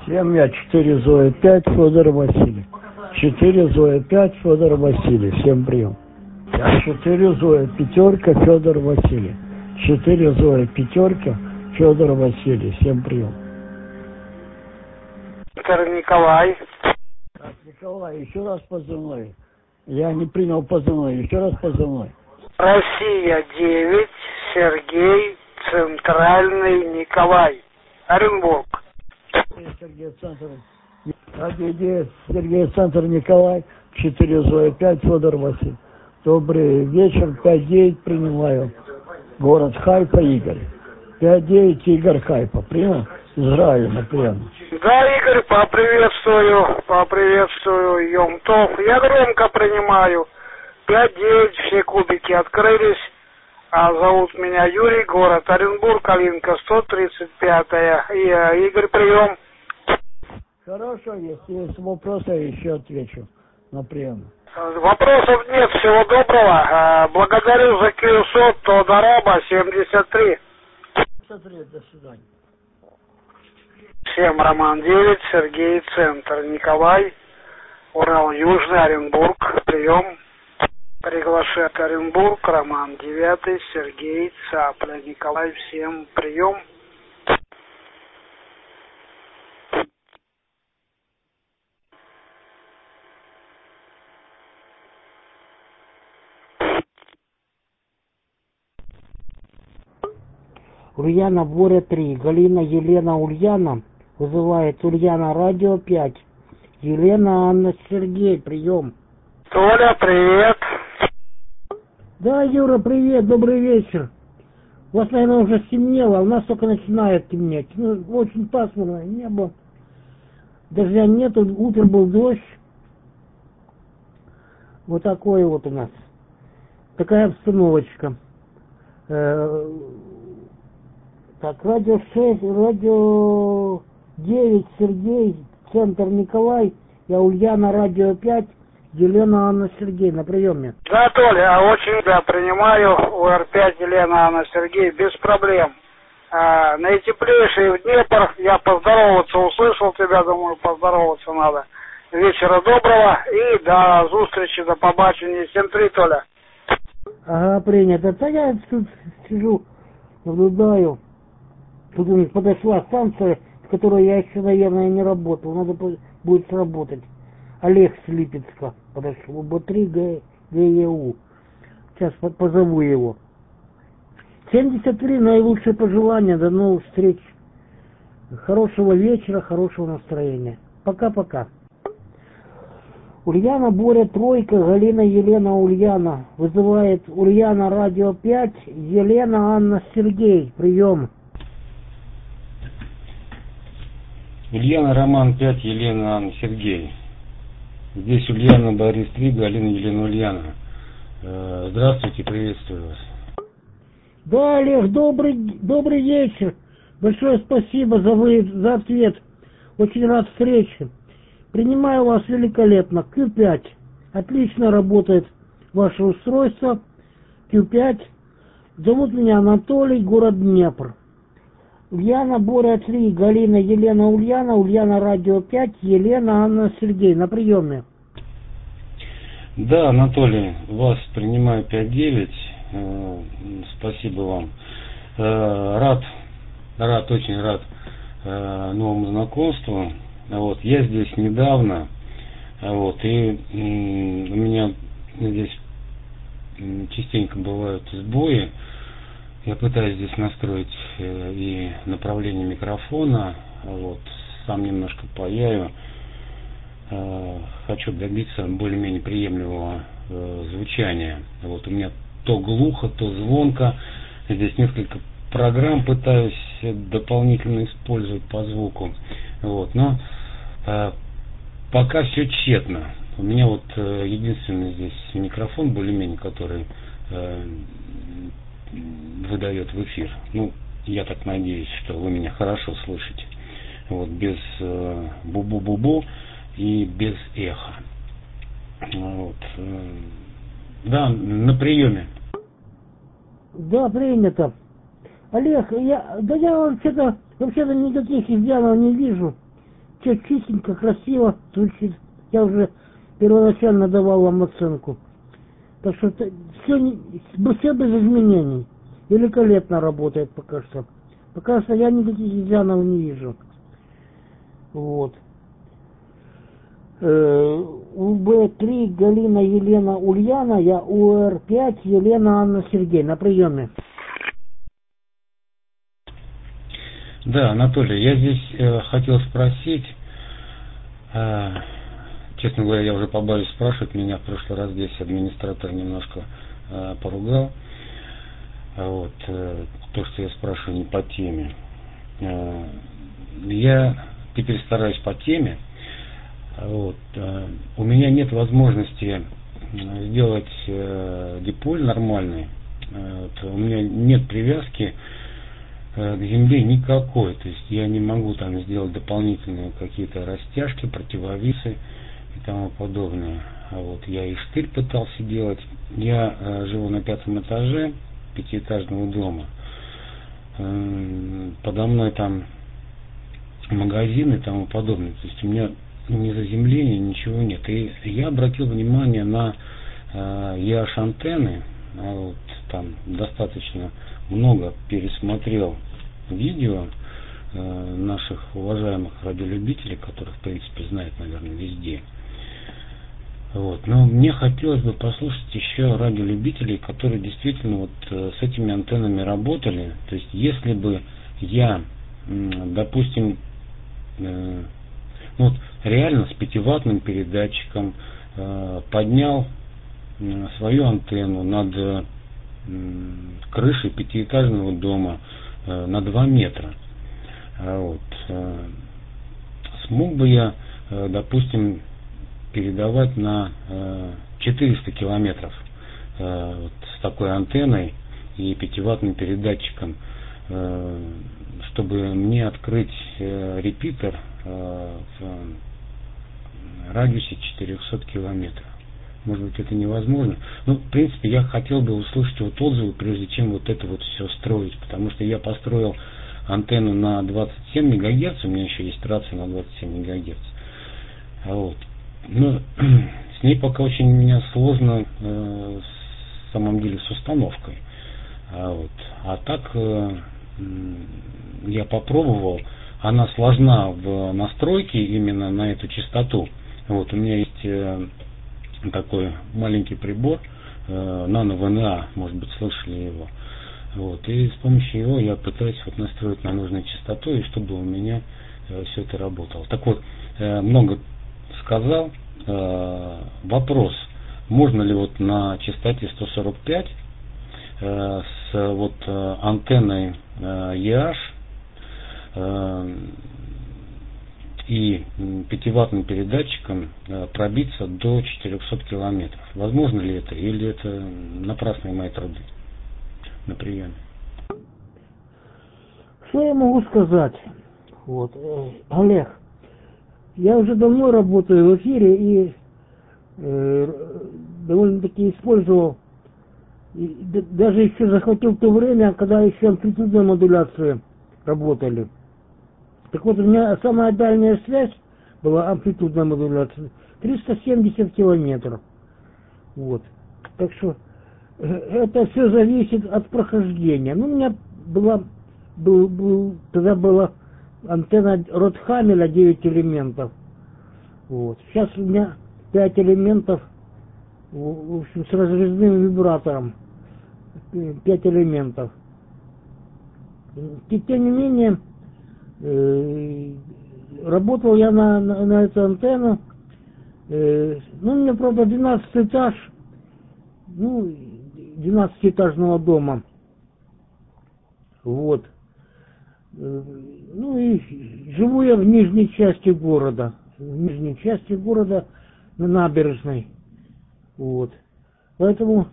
Семья 4 Зоя 5 Федор Василий. 4 Зоя 5 Федор Василий. Всем прием. 4 Зоя пятерка Федор Василий. 4 Зоя пятерка Федор Василий. Всем прием. Николай. Так, Николай, еще раз позывной. Я не принял позывной. Еще раз позывной. Россия 9, Сергей, Центральный, Николай. Оренбург. Сергей Центр. Радио 9, Сергей Центр, Николай. 4 Зоя 5 Федор Василий. Добрый вечер. 5-9 принимаю. Город Хайфа, Игорь. 5-9 Игорь Хайфа. Принял? Израиль, например. Да, Игорь, поприветствую, Йом-Тов. Я громко принимаю. 5-9, все кубики открылись. Зовут меня Юрий, город Оренбург, Калинка, 135-я. Игорь, прием. Хорошо, если есть вопросы, я еще отвечу на прием. Вопросов нет, всего доброго. Благодарю за Киосот, Тодораба, 73. 73, до свидания. Всем Роман 9, Сергей, Центр, Николай, Урал Южный, Оренбург, прием. Приглашает Оренбург, Роман 9, Сергей, Цапля, Николай, всем прием. Ульяна Боря 3, Галина Елена Ульяна, вызывает Ульяна Радио 5, Елена Анна Сергей, прием. Толя, привет. Да, Юра, привет, добрый вечер. У вас, наверное, уже стемнело, а у нас только начинает темнеть. Ну, очень пасмурно, небо. Дождя нету, утром был дождь. Вот такой вот у нас. Такая обстановочка. Так, радио 6, радио 9, Сергей, Центр Николай, я Ульяна, радио 5, Елена Анна Сергей, на приеме. Да, Толя, очень тебя принимаю, УР-5, Елена Анна Сергей, без проблем. Наитеплейший в Днепр, я поздороваться услышал тебя, думаю, поздороваться надо. Вечера доброго и до встречи, до побачення. 7-3, Толя. Ага, принято. Да я тут сижу, наблюдаю. Тут у них подошла станция, с которой я еще, наверное, не работал. Надо будет сработать. Олег с Липецка подошел. УБ-3 ГЕУ. Сейчас позову его. 73. Наилучшие пожелания. До новых встреч. Хорошего вечера, хорошего настроения. Пока-пока. Ульяна Боря тройка, Галина Елена Ульяна. Вызывает Ульяна Радио 5, Елена Анна Сергей. Прием. Ульяна Роман 5, Елена Анна Сергей. Здесь Ульяна Борис 3, Галина Елена Ульяна. Здравствуйте, приветствую вас. Да, Олег, добрый вечер. Большое спасибо за ответ. Очень рад встрече. Принимаю вас великолепно. Q5. Отлично работает ваше устройство. Q5. Зовут меня Анатолий, город Днепр. Ульяна Боря 3, Галина Елена Ульяна, Ульяна Радио 5, Елена Анна Сергей. На приеме. Да, Анатолий, вас принимаю 5-9. Спасибо вам. Очень рад новому знакомству. Вот, я здесь недавно, вот, и у меня здесь частенько бывают сбои. Я пытаюсь здесь настроить и направление микрофона, вот, сам немножко паяю. Хочу добиться более-менее приемлемого звучания. Вот, у меня то глухо, то звонко. Здесь несколько программ пытаюсь дополнительно использовать по звуку. Вот, но пока все тщетно. У меня вот единственный здесь микрофон, более-менее, который выдает в эфир. Ну, я так надеюсь, что вы меня хорошо слышите. Вот, без бу-бу-бу-бу и без эха. Вот. Да, на приеме. Да, принято. Олег, я вообще-то никаких изъянов не вижу. все чистенько, красиво звучит. Я уже первоначально давал вам оценку. Так что все без изменений. Великолепно работает пока что. Пока что я никаких изъянов не вижу. Вот. УБ3 Галина Елена Ульяна, я УР5 Елена Анна Сергей. На приеме. Да, Анатолий, я здесь хотел спросить, честно говоря, я уже побоюсь спрашивать, меня в прошлый раз здесь администратор немножко поругал, вот, то, что я спрашиваю не по теме. Я теперь стараюсь по теме. Вот. У меня нет возможности сделать диполь нормальный. Вот. У меня нет привязки к земле никакой. То есть я не могу там сделать дополнительные какие-то растяжки, противовесы и тому подобное. Вот. Я и штырь пытался делать. Я живу на 5-м этаже 5-этажного дома. Подо мной там магазины и тому подобное. То есть у меня ни заземления, ничего нет. И я обратил внимание на EH-антенны. Вот, там достаточно много пересмотрел видео наших уважаемых радиолюбителей, которых, в принципе, знают, наверное, везде. Вот. Но мне хотелось бы послушать еще радиолюбителей, которые действительно вот с этими антеннами работали. То есть, если бы я, допустим, вот реально с 5-ваттным передатчиком поднял свою антенну над крышей 5-этажного дома на 2 метра. Вот. Смог бы я, допустим, передавать на 400 километров вот, с такой антенной и 5-ваттным передатчиком, чтобы мне открыть репитер в радиусе 400 километров. Может быть, это невозможно. Но, в принципе, я хотел бы услышать вот отзывы, прежде чем вот это вот все строить. Потому что я построил антенну на 27 МГц, у меня еще есть рация на 27 МГц. Вот. Но с ней пока очень у меня сложно, в самом деле, с установкой. Вот. А так я попробовал. Она сложна в настройке именно на эту частоту. Вот, у меня есть такой маленький прибор, нано-ВНА, может быть, слышали его. Вот, и с помощью его я пытаюсь вот настроить на нужную частоту, и чтобы у меня все это работало. Так вот, много сказал. Вопрос, можно ли вот на частоте 145 с вот антенной EH и 5-ваттным передатчиком пробиться до 400 километров. Возможно ли это, или это напрасные мои труды на приеме? Что я могу сказать? Вот, Олег, я уже давно работаю в эфире и довольно-таки использовал, и даже еще захватил то время, когда еще амплитудные модуляции работали. Так вот, у меня самая дальняя связь была амплитудная модуляция 370 километров. Вот. Так что это все зависит от прохождения. Ну, у меня тогда была антенна Ротхаммеля 9 элементов. Вот. Сейчас у меня 5 элементов, в общем, с разрезным вибратором. 5 элементов. И, тем не менее, работал я на эту антенну. Ну, у меня, правда, 12 этаж, 12-этажного дома. Вот. Ну и живу я в нижней части города. В нижней части города на набережной. Вот. Поэтому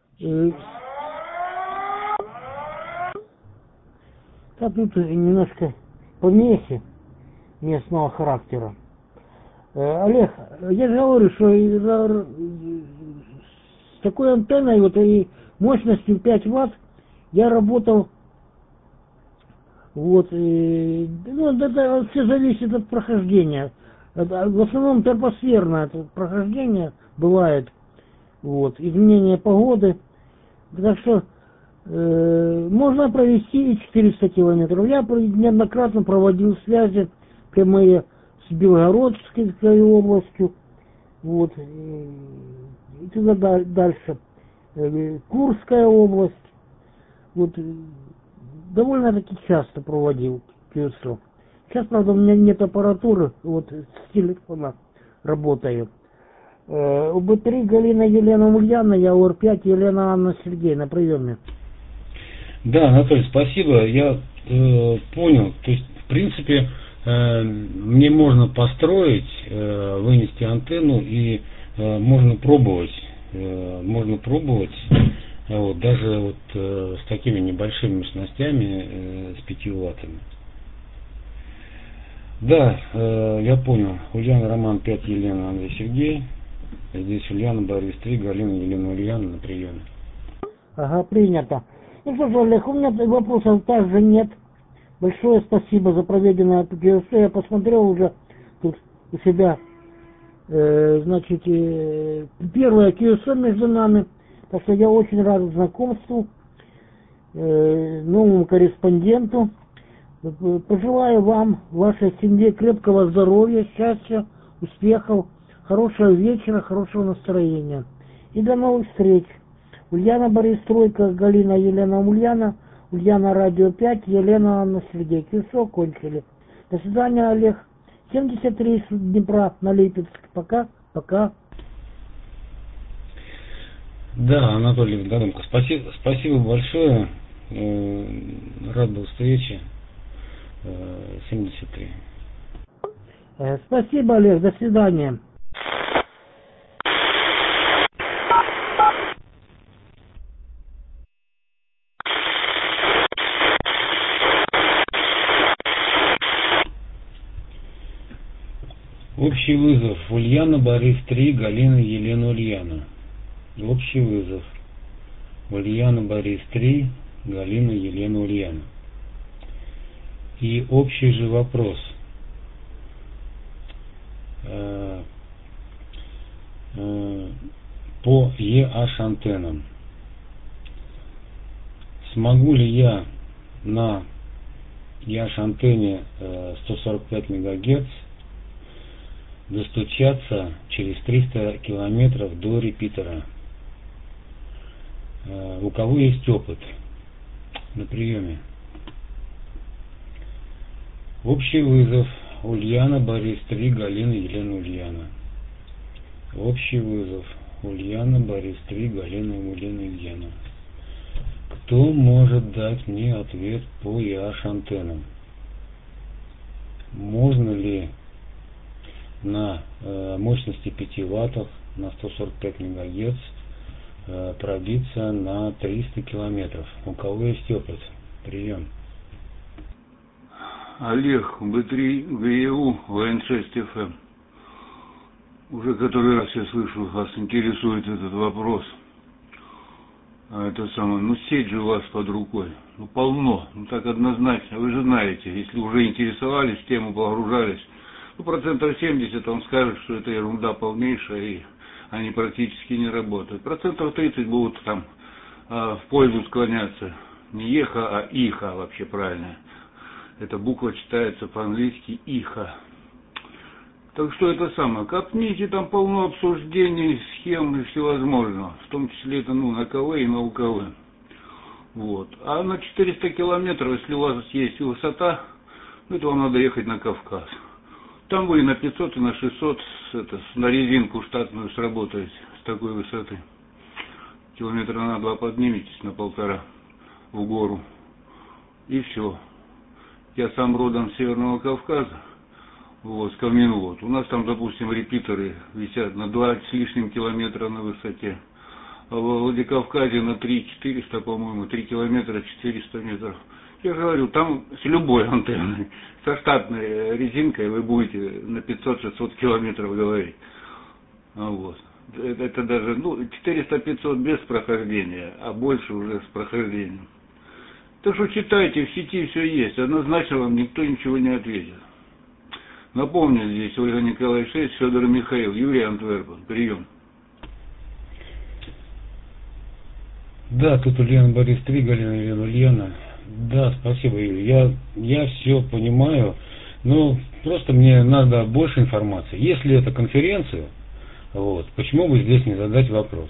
тут немножко помехи местного характера. Олег, я же говорю, что с такой антенной вот и мощностью 5 Вт я работал Вот, ну, это все зависит от прохождения. В основном тропосферное прохождение бывает, вот, изменение погоды. Так что можно провести и 400 километров. Я неоднократно проводил связи прямые с Белгородской областью, вот, и туда дальше, Курская область, вот, довольно-таки часто проводил QSO. Сейчас, правда, у меня нет аппаратуры, вот, с телефона работаю. УБ-3 Галина Елена Ульяна, я УР-5 Елена Анна Сергей на приеме. Да, Анатолий, спасибо. Я понял. То есть, в принципе, мне можно построить, вынести антенну и можно пробовать. Вот, даже вот с такими небольшими мощностями, с 5 ваттами. Да, я понял. Ульяна Роман 5, Елена Андрей Сергей. Здесь Ульяна Борис 3, Галина Елена Ульяна на приеме. Ага, принято. Ну что ж, Олег, у меня вопросов также нет. Большое спасибо за проведенное QSO. Я посмотрел уже тут у себя, значит, первое QSO между нами. Так что я очень рад знакомству, новому корреспонденту. Пожелаю вам, вашей семье крепкого здоровья, счастья, успехов, хорошего вечера, хорошего настроения. И до новых встреч. Ульяна Борис Тройка, Галина Елена Ульяна, Ульяна Радио 5, Елена Анна Сергей. QSO кончили. До свидания, Олег. 73 из Днепра на Липецк. Пока, пока. Да, Анатолий Додомко, спасибо большое. Рад был встрече. 73. Спасибо, Олег. До свидания. Общий вызов. Ульяна Борис 3, Галина Елена Ульяна. Общий вызов. Ульяна Борис 3, Галина Елена Ульяна. И общий же вопрос. По EH антеннам. Смогу ли я на EH антенне 145 МГц достучаться через 300 километров до репитера? У кого есть опыт? На приеме. Общий вызов. Ульяна Борис 3, Галина Елена Ульяна. Общий вызов. Ульяна Борис 3, Галина Елена Ульяна. Кто может дать мне ответ по EH антеннам? Можно ли на мощности 5 ваттов на 145 МГц пробиться на 300 километров? У кого есть опыт? Прием. Олег, Б3 ГЕУ, ВН6 ФМ. Уже который раз я слышу, вас интересует этот вопрос. Это самое, ну сеть же у вас под рукой. Ну полно, ну так однозначно. Вы же знаете, если уже интересовались, в тему погружались, ну 70% он скажет, что это ерунда полнейшая, и они практически не работают. 30% будут там в пользу склоняться. Не еха, а иха вообще правильно. Эта буква читается по-английски иха. Так что это самое, копните, там полно обсуждений, схем и всевозможного. В том числе это на КВ и на УКВ. Вот. А на 400 километров, если у вас есть высота, это вам надо ехать на Кавказ. Там вы и на 500, и на 600 на резинку штатную сработаете с такой высоты. Километра на 2 подниметесь, на 1,5 в гору. И все. Я сам родом с Северного Кавказа, вот, с Каменвод. У нас там, допустим, репитеры висят на 2 с лишним километра на высоте. А во Владикавказе на 3-400, по-моему, 3 километра 400 метров. Я же говорю, там с любой антенной, со штатной резинкой вы будете на 500-600 километров говорить. Вот. Это даже, 400-500 без прохождения, а больше уже с прохождением. Так что читайте, в сети все есть, однозначно вам никто ничего не ответит. Напомню, здесь Ольга Николаевна 6, Федор Михаил, Юрий Антверпен. Прием. Да, тут Ульяна Борис 3, Галина Ульяна. Да, спасибо, Юрий. Я все понимаю, но просто мне надо больше информации. Если это конференция, вот, почему бы здесь не задать вопрос?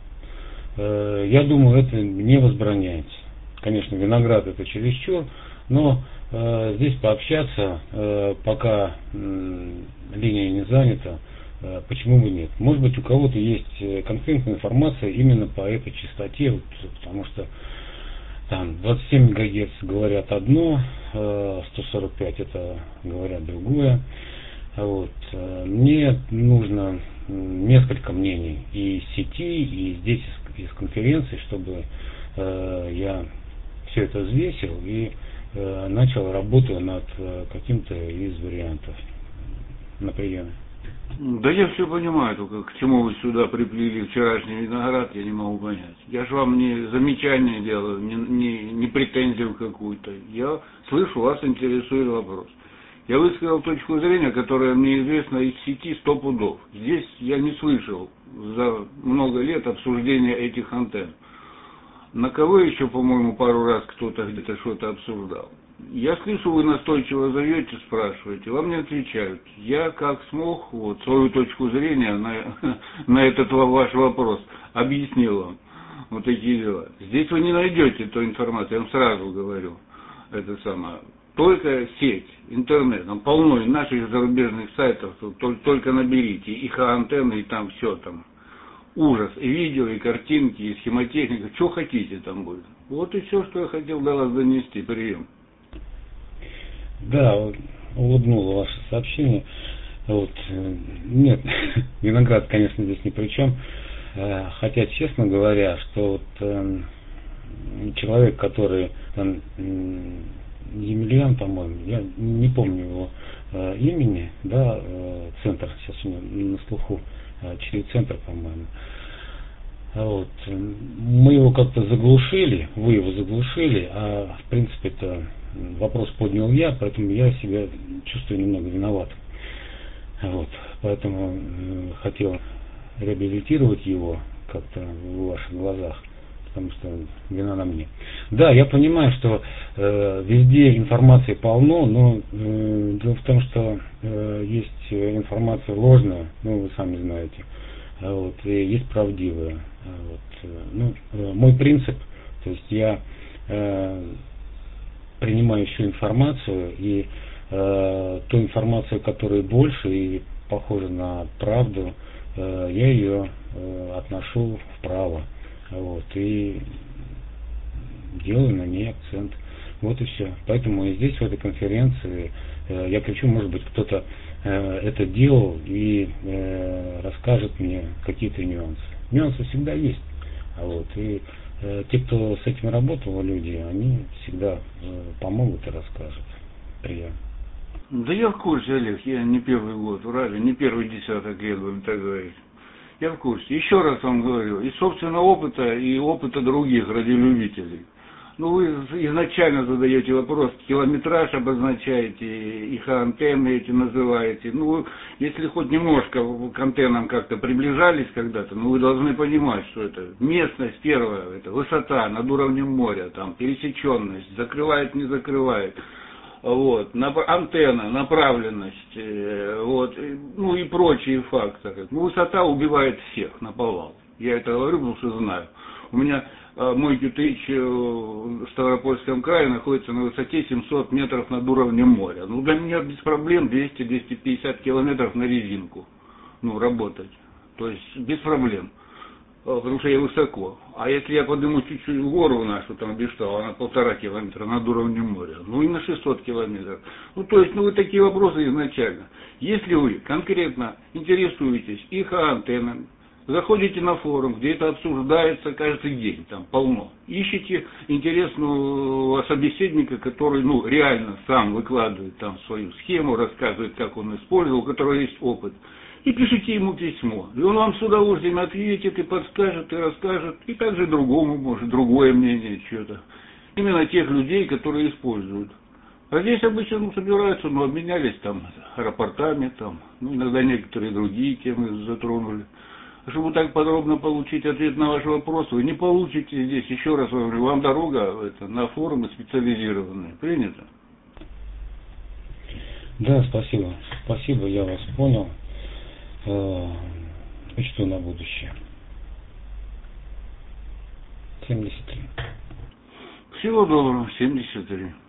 Я думаю, это не возбраняется. Конечно, Виноград это чересчур, но здесь пообщаться, пока линия не занята, почему бы нет? Может быть, у кого-то есть конкретная информация именно по этой частоте, вот, потому что там 27 МГц говорят одно, 145 это говорят другое. Вот. Мне нужно несколько мнений и из сети, и здесь из конференции, чтобы я все это взвесил и начал работу над каким-то из вариантов на приеме. Да я все понимаю, только к чему вы сюда приплели вчерашний Виноград, я не могу понять. Я же вам не замечание делаю, не претензию какую-то. Я слышу, вас интересует вопрос. Я высказал точку зрения, которая мне известна из сети 100 пудов. Здесь я не слышал за много лет обсуждения этих антенн. На кого еще, по-моему, пару раз кто-то где-то что-то обсуждал. Я слышу, вы настойчиво зовете, спрашиваете, вам не отвечают. Я как смог, вот, свою точку зрения на этот ваш вопрос объяснил вам. Вот такие дела. Здесь вы не найдете той информации, я вам сразу говорю. Это самое. Только сеть, интернет, там полно и наших зарубежных сайтов, только наберите их антенны, и там все там. Ужас, и видео, и картинки, и схемотехника, что хотите там будет. Вот и все, что я хотел до вас донести. Прием. Да, улыбнуло ваше сообщение. Вот, нет, Виноград, конечно, здесь ни при чем. Хотя, честно говоря, что вот человек, который там, Емельян, по-моему, я не помню его имени, да, центр, сейчас у него на слуху, Центр, по-моему. Вот. Мы его как-то заглушили, вы его заглушили, а в принципе это вопрос поднял я, поэтому я себя чувствую немного виноватым. Вот. Поэтому хотел реабилитировать его как-то в ваших глазах, потому что вина на мне. Да, я понимаю, что везде информации полно, но дело в том, что есть информация ложная, ну вы сами знаете, вот, и есть правдивая. Вот, ну, мой принцип, то есть я принимаю всю информацию, и ту информацию, которая больше и похожа на правду, я ее отношу вправо. Вот, и делаю на ней акцент. Вот и все. Поэтому и здесь, в этой конференции, я кричу, может быть, кто-то это делал и расскажет мне какие-то нюансы. Нюансы всегда есть. Вот, и те, кто с этим работал, люди, они всегда помогут и расскажут. Приятно. Да я в курсе, Олег, я не первый год в радио, не первый десяток лет, будем так говорить. Я в курсе. Еще раз вам говорю, из собственного опыта и опыта других радиолюбителей. Ну, вы изначально задаете вопрос, километраж обозначаете, их антенны эти называете. Ну, если хоть немножко к антеннам как-то приближались когда-то, ну, вы должны понимать, что это местность первая, это высота над уровнем моря, там, пересеченность, закрывает, не закрывает. Вот, антенна, направленность, вот, ну и прочие факторы. Ну, высота убивает всех наповал. Я это говорю, потому что знаю. У меня мой QTH в Ставропольском крае находится на высоте 700 метров над уровнем моря. Ну, для меня без проблем 200-250 километров на резинку, ну, работать. То есть без проблем. Потому что я высоко. А если я подниму чуть-чуть в гору нашу, там Биштау, она 1,5 километра над уровнем моря, ну и на 600 километров. Ну то есть, ну вот такие вопросы изначально. Если вы конкретно интересуетесь их антеннами, заходите на форум, где это обсуждается каждый день, там полно. Ищите интересного собеседника, который, ну, реально сам выкладывает там свою схему, рассказывает, как он использовал, у которого есть опыт. И пишите ему письмо. И он вам с удовольствием ответит, и подскажет, и расскажет, и также другому, может, другое мнение, что-то. Именно тех людей, которые используют. А здесь обычно собираются, обменялись там рапортами, там, иногда некоторые другие темы затронули. А чтобы так подробно получить ответ на ваш вопрос, вы не получите здесь, еще раз вам говорю, вам дорога на форумы специализированные. Принято? Да, спасибо. Спасибо, я вас понял. Учту на будущее. 73. Всего доброго, 73.